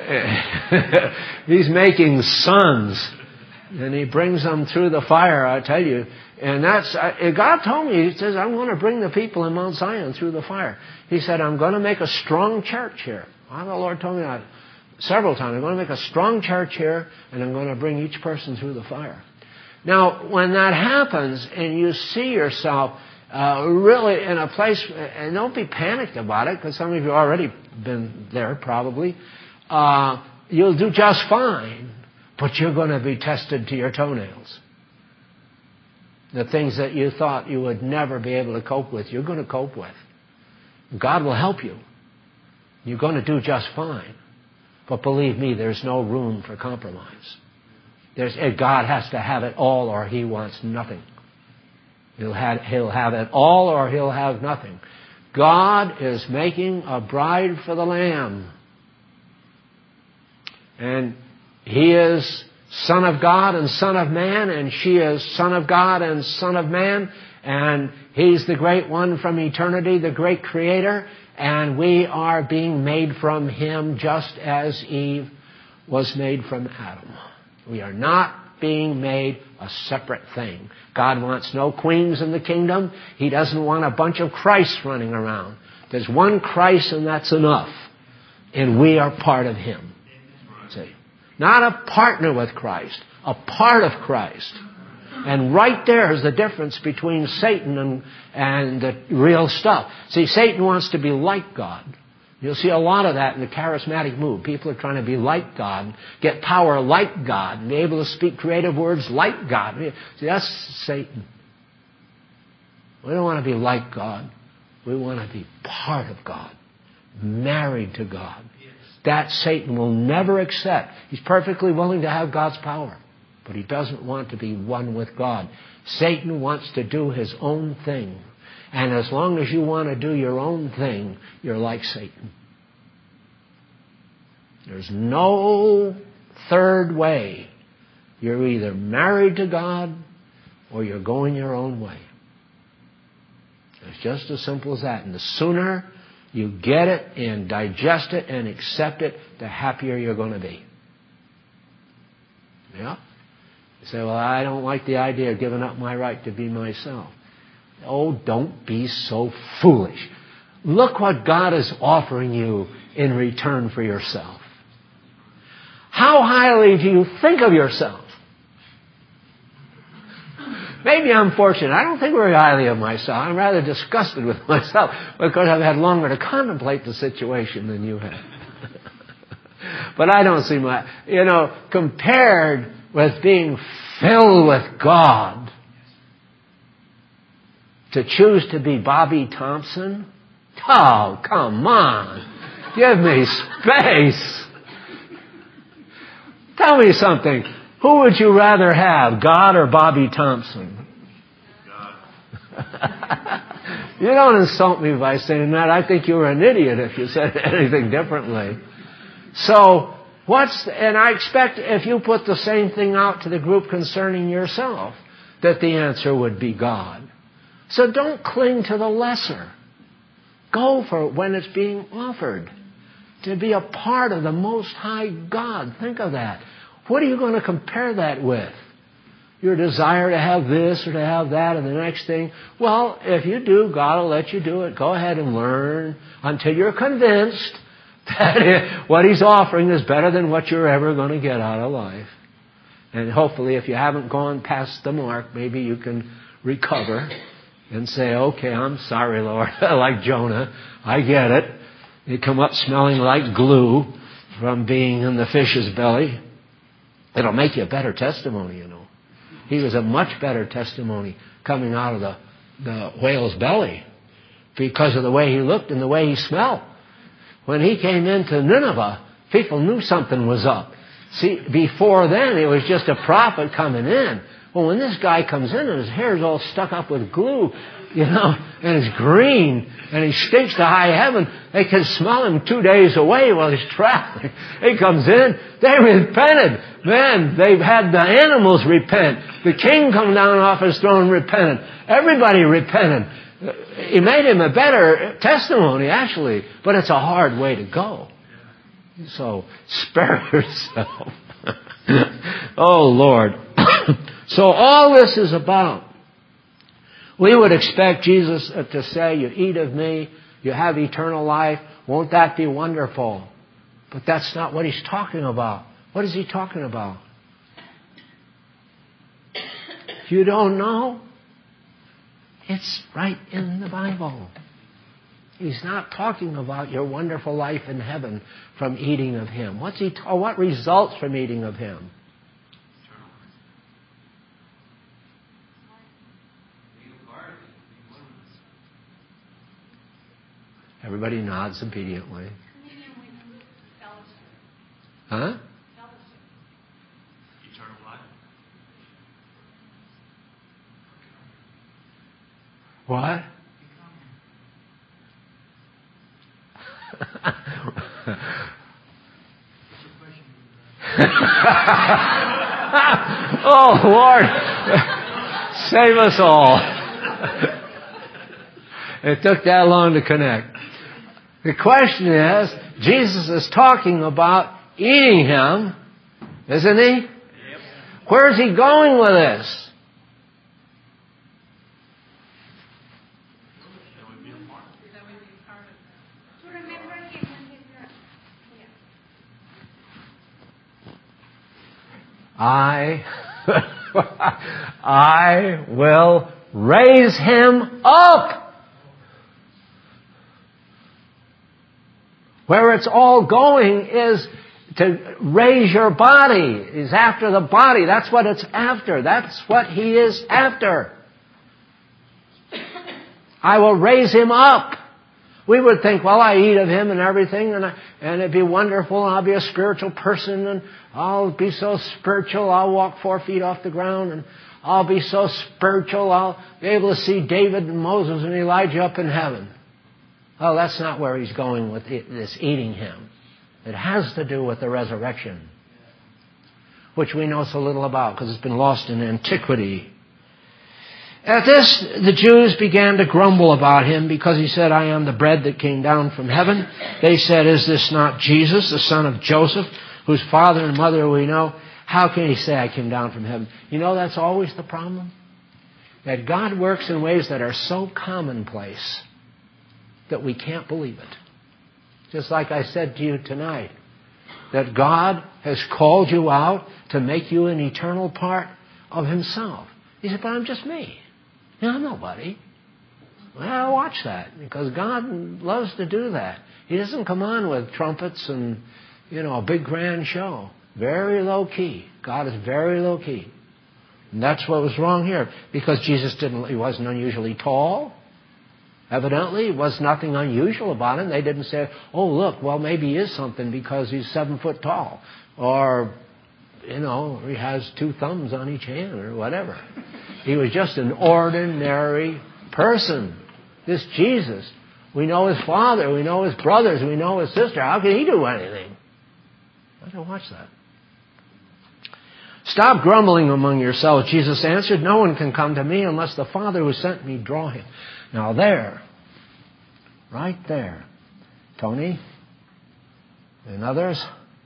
he's making sons. And he brings them through the fire, I tell you. And that's, God told me, He says, I'm going to bring the people in Mount Zion through the fire. He said, I'm going to make a strong church here. Well, the Lord told me that several times. I'm going to make a strong church here, and I'm going to bring each person through the fire. Now, when that happens, and you see yourself uh, really in a place, and don't be panicked about it, because some of you have already been there probably, uh, you'll do just fine, but you're going to be tested to your toenails. The things that you thought you would never be able to cope with, you're going to cope with. God will help you. You're going to do just fine. But believe me, there's no room for compromise. There's, God has to have it all or He wants nothing. He'll have, he'll have it all or He'll have nothing. God is making a bride for the Lamb. And He is Son of God and Son of Man, and she is Son of God and Son of Man, and He's the great one from eternity, the great Creator, and we are being made from Him just as Eve was made from Adam. We are not being made a separate thing. God wants no queens in the kingdom. He doesn't want a bunch of Christs running around. There's one Christ and that's enough. And we are part of Him. See? Not a partner with Christ, a part of Christ. And right there is the difference between Satan and, and the real stuff. See, Satan wants to be like God. You'll see a lot of that in the charismatic move. People are trying to be like God, get power like God, and be able to speak creative words like God. See, that's Satan. We don't want to be like God. We want to be part of God, married to God. That Satan will never accept. He's perfectly willing to have God's power, but he doesn't want to be one with God. Satan wants to do his own thing. And as long as you want to do your own thing, you're like Satan. There's no third way. You're either married to God or you're going your own way. It's just as simple as that. And the sooner you get it and digest it and accept it, the happier you're going to be. Yeah? You say, well, I don't like the idea of giving up my right to be myself. Oh, don't be so foolish. Look what God is offering you in return for yourself. How highly do you think of yourself? Maybe I'm fortunate. I don't think very highly of myself. I'm rather disgusted with myself because I've had longer to contemplate the situation than you have. But I don't see my, you know, compared with being filled with God, to choose to be Bobby Thompson? Oh, come on. Give me space. Tell me something. Who would you rather have, God or Bobby Thompson? God. You don't insult me by saying that. I think you were an idiot if you said anything differently. So, what's, and I expect if you put the same thing out to the group concerning yourself, that the answer would be God. So don't cling to the lesser. Go for it when it's being offered. To be a part of the Most High God. Think of that. What are you going to compare that with? Your desire to have this or to have that or the next thing? Well, if you do, God will let you do it. Go ahead and learn until you're convinced that what He's offering is better than what you're ever going to get out of life. And hopefully if you haven't gone past the mark, maybe you can recover and say, okay, I'm sorry, Lord. Like Jonah, I get it. You come up smelling like glue from being in the fish's belly. It'll make you a better testimony, you know. He was a much better testimony coming out of the, the whale's belly because of the way he looked and the way he smelled. When he came into Nineveh, people knew something was up. See, before then, it was just a prophet coming in. Well, when this guy comes in and his hair's all stuck up with glue, you know, and it's green, and he stinks to high heaven, they can smell him two days away while he's traveling. He comes in, they repented. Man, they've had the animals repent. The king come down off his throne and repented. Everybody repented. He made him a better testimony, actually, but it's a hard way to go. So, spare yourself. Oh, Lord. So all this is about, we would expect Jesus to say, you eat of me, you have eternal life. Won't that be wonderful? But that's not what he's talking about. What is he talking about? If you don't know, it's right in the Bible. He's not talking about your wonderful life in heaven from eating of him. What's he ta- what results from eating of him? Everybody nods obediently. Huh? Eternal life. What? Oh, Lord. Save us all. It took that long to connect. The question is, Jesus is talking about eating him, isn't he? Yep. Where's he going with this? I, I will raise him up. Where it's all going is to raise your body. He's after the body. That's what it's after. That's what he is after. I will raise him up. We would think, well, I eat of him and everything, and, I, and it'd be wonderful, and I'll be a spiritual person, and I'll be so spiritual, I'll walk four feet off the ground, and I'll be so spiritual, I'll be able to see David and Moses and Elijah up in heaven. Oh, that's not where he's going with this eating him. It has to do with the resurrection, which we know so little about because it's been lost in antiquity. At this, the Jews began to grumble about him because he said, I am the bread that came down from heaven. They said, is this not Jesus, the son of Joseph, whose father and mother we know? How can he say I came down from heaven? You know, that's always the problem. That God works in ways that are so commonplace that we can't believe it. Just like I said to you tonight, that God has called you out to make you an eternal part of himself. He said, but I'm just me. You know, I'm nobody. Well, watch that, because God loves to do that. He doesn't come on with trumpets and, you know, a big grand show. Very low key. God is very low key. And that's what was wrong here, because Jesus didn't, he wasn't unusually tall. Evidently, it was nothing unusual about him. They didn't say, oh, look, well, maybe he is something because he's seven foot tall. Or, you know, he has two thumbs on each hand or whatever. He was just an ordinary person. This Jesus. We know his father. We know his brothers. We know his sister. How can he do anything? I don't watch that. Stop grumbling among yourselves, Jesus answered. No one can come to me unless the Father who sent me draw him. Now there, right there, Tony and others,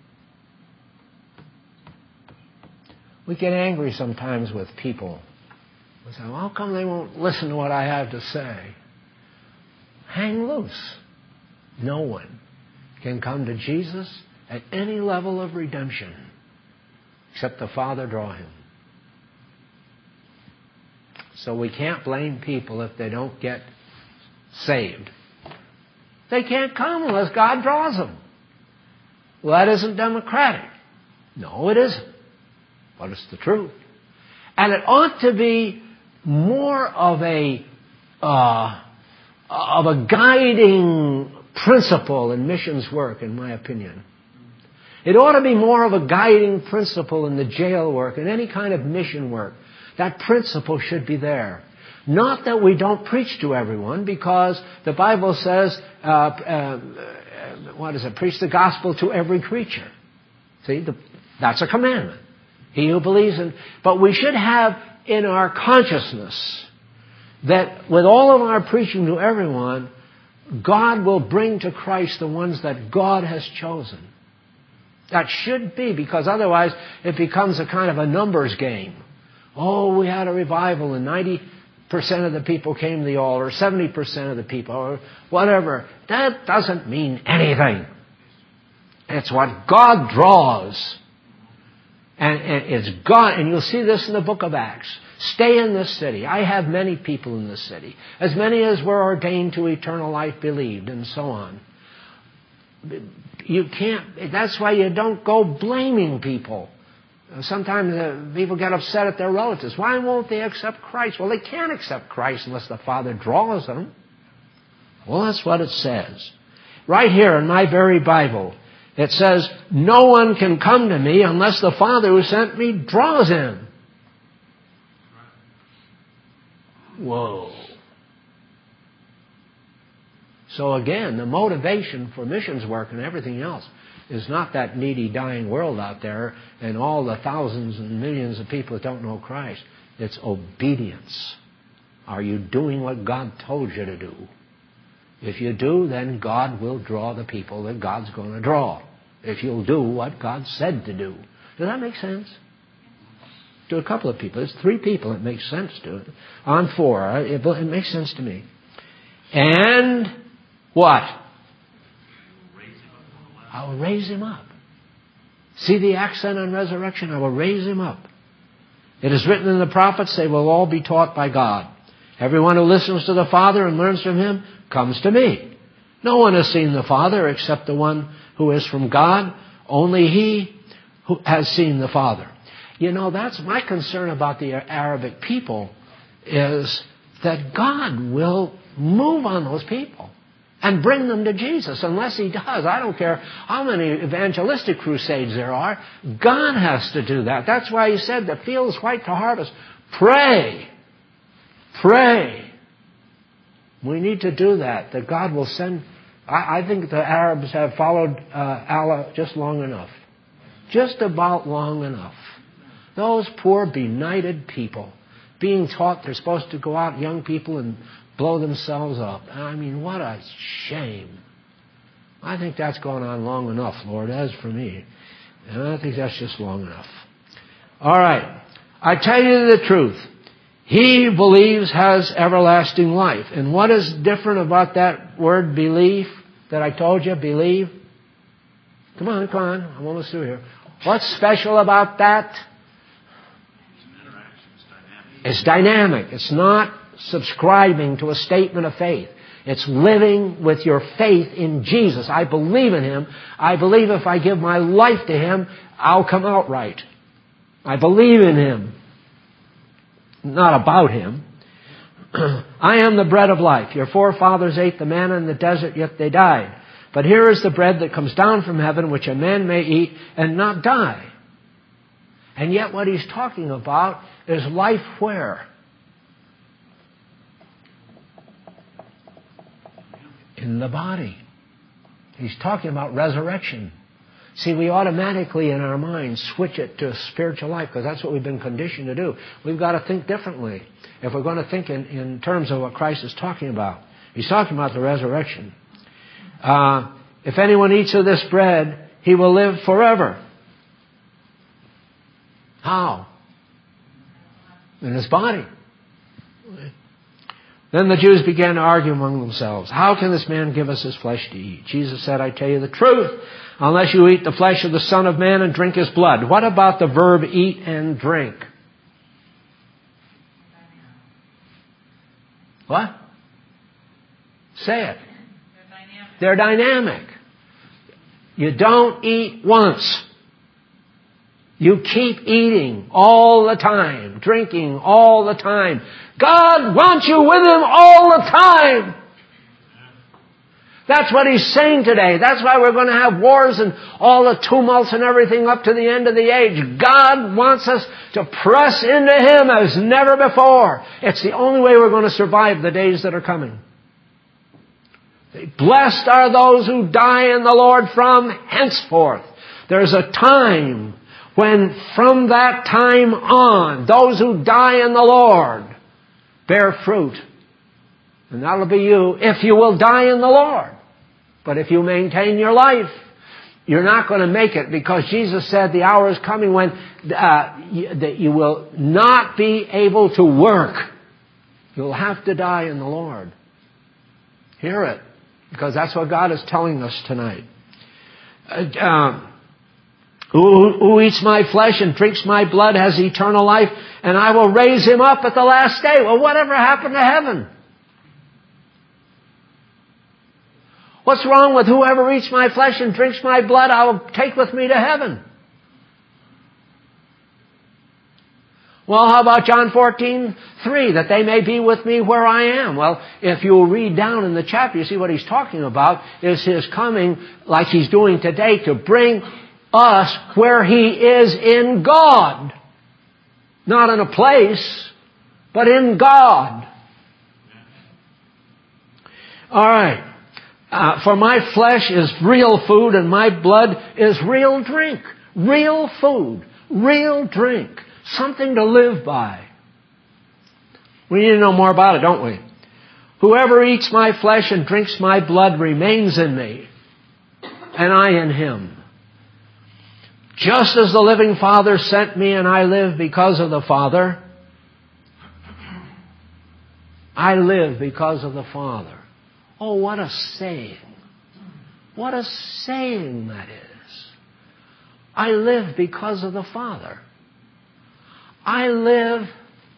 we get angry sometimes with people. We say, well, how come they won't listen to what I have to say? Hang loose. No one can come to Jesus at any level of redemption except the Father draw him. So we can't blame people if they don't get saved. They can't come unless God draws them. Well, that isn't democratic. No, it isn't. But it's the truth. And it ought to be more of a uh, of a guiding principle in missions work, in my opinion. It ought to be more of a guiding principle in the jail work, in any kind of mission work. That principle should be there. Not that we don't preach to everyone, because the Bible says, uh, uh, what is it? Preach the gospel to every creature. See, the, that's a commandment. He who believes in... But we should have in our consciousness that with all of our preaching to everyone, God will bring to Christ the ones that God has chosen. That should be, because otherwise it becomes a kind of a numbers game. Oh, we had a revival and ninety percent of the people came to the altar, seventy percent of the people, or whatever. That doesn't mean anything. It's what God draws. And, and it's God, and you'll see this in the book of Acts. Stay in this city. I have many people in this city. As many as were ordained to eternal life believed, and so on. You can't, that's why you don't go blaming people. Sometimes uh, people get upset at their relatives. Why won't they accept Christ? Well, they can't accept Christ unless the Father draws them. Well, that's what it says. Right here in my very Bible, it says, no one can come to me unless the Father who sent me draws him. Whoa. So again, the motivation for missions work and everything else is not that needy, dying world out there and all the thousands and millions of people that don't know Christ. It's obedience. Are you doing what God told you to do? If you do, then God will draw the people that God's going to draw. If you'll do what God said to do. Does that make sense? To a couple of people. It's three people it makes sense to. On four. It, it makes sense to me. And what? I will raise him up. See the accent on resurrection? I will raise him up. It is written in the prophets, they will all be taught by God. Everyone who listens to the Father and learns from him comes to me. No one has seen the Father except the one who is from God. Only he who has seen the Father. You know, that's my concern about the Arabic people, is that God will move on those people and bring them to Jesus. Unless he does, I don't care how many evangelistic crusades there are, God has to do that. That's why he said the field is white to harvest. Pray. Pray. We need to do that, that God will send... I, I think the Arabs have followed uh, Allah just long enough. Just about long enough. Those poor, benighted people being taught they're supposed to go out, young people, and blow themselves up. I mean, what a shame. I think that's gone on long enough, Lord, as for me. And I think that's just long enough. All right. I tell you the truth. He who believes has everlasting life. And what is different about that word belief that I told you? Believe. Come on, come on. I'm almost through here. What's special about that? It's dynamic. It's not subscribing to a statement of faith. It's living with your faith in Jesus. I believe in him. I believe if I give my life to him, I'll come out right. I believe in him. Not about him. I am the bread of life. Your forefathers ate the manna in the desert, yet they died. But here is the bread that comes down from heaven, which a man may eat and not die. And yet what he's talking about is life where? In the body. He's talking about resurrection. See, we automatically in our minds switch it to spiritual life because that's what we've been conditioned to do. We've got to think differently if we're going to think in, in terms of what Christ is talking about. He's talking about the resurrection. Uh, if anyone eats of this bread, he will live forever. How? In his body. Then the Jews began to argue among themselves. How can this man give us his flesh to eat? Jesus said, I tell you the truth. Unless you eat the flesh of the Son of Man and drink his blood. What about the verb eat and drink? What? Say it. They're dynamic. They're dynamic. You don't eat once. You keep eating all the time, drinking all the time. God wants you with Him all the time. That's what He's saying today. That's why we're going to have wars and all the tumults and everything up to the end of the age. God wants us to press into Him as never before. It's the only way we're going to survive the days that are coming. Blessed are those who die in the Lord from henceforth. There's a time when from that time on, those who die in the Lord bear fruit. And that'll be you if you will die in the Lord. But if you maintain your life, you're not going to make it, because Jesus said the hour is coming when uh, you, that you will not be able to work. You'll have to die in the Lord. Hear it, because that's what God is telling us tonight. Uh, uh, who, who eats my flesh and drinks my blood has eternal life, and I will raise him up at the last day. Well, whatever happened to heaven? What's wrong with whoever eats my flesh and drinks my blood, I will take with me to heaven? Well, how about John fourteen three, that they may be with me where I am? Well, if you read down in the chapter, you see what he's talking about is His coming, like He's doing today, to bring us where He is in God. Not in a place, but in God. All right. Uh, for my flesh is real food and my blood is real drink. Real food. Real drink. Something to live by. We need to know more about it, don't we? Whoever eats my flesh and drinks my blood remains in me, and I in him. Just as the living Father sent me and I live because of the Father, I live because of the Father. Oh, what a saying. What a saying that is. I live because of the Father. I live,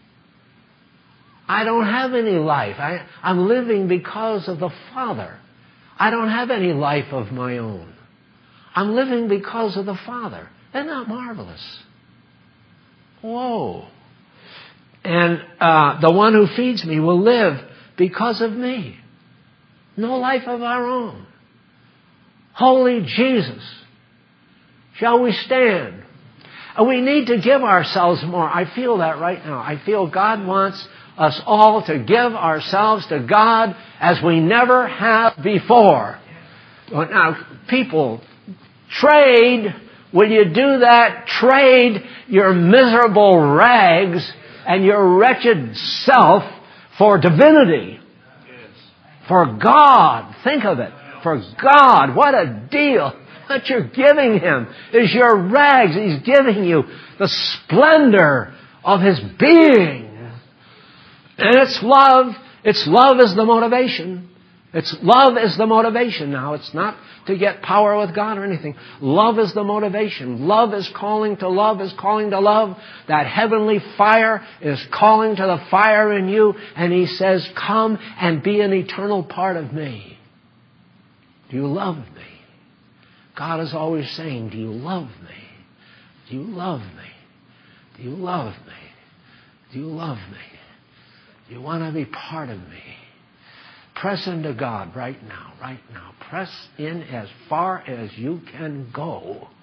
I don't have any life. I, I'm living because of the Father. I don't have any life of my own. I'm living because of the Father. Isn't that marvelous? Whoa. And uh, the one who feeds me will live because of me. No life of our own. Holy Jesus. Shall we stand? And we need to give ourselves more. I feel that right now. I feel God wants us all to give ourselves to God as we never have before. Now, people, trade. Will you do that? Trade your miserable rags and your wretched self for divinity. For God. Think of it. For God. What a deal. What you're giving Him is your rags. He's giving you the splendor of His being. And it's love. It's love is the motivation. It's love is the motivation now. It's not to get power with God or anything. Love is the motivation. Love is calling to love is calling to love. That heavenly fire is calling to the fire in you. And He says, come and be an eternal part of me. Do you love me? God is always saying, do you love me? Do you love me? Do you love me? Do you love me? Do you want to be part of me? Press into God right now, right now. Press in as far as you can go